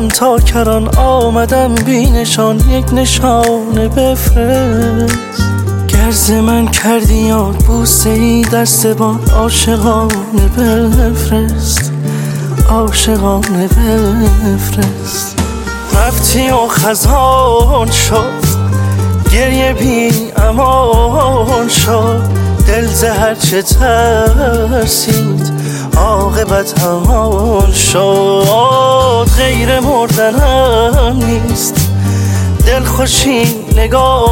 رفتم تا کران آمدم بی نشان، یک نشانه بفرست. گرز من کردی یاد بوسه ای در سبان، عاشقانه بفرست، عاشقانه بفرست. رفتی و خزان شد، گریه بی امان شد، دل زهر چه ترسید عاقبت همان شد. غیر مردنم نیست، دل خوشی نگاه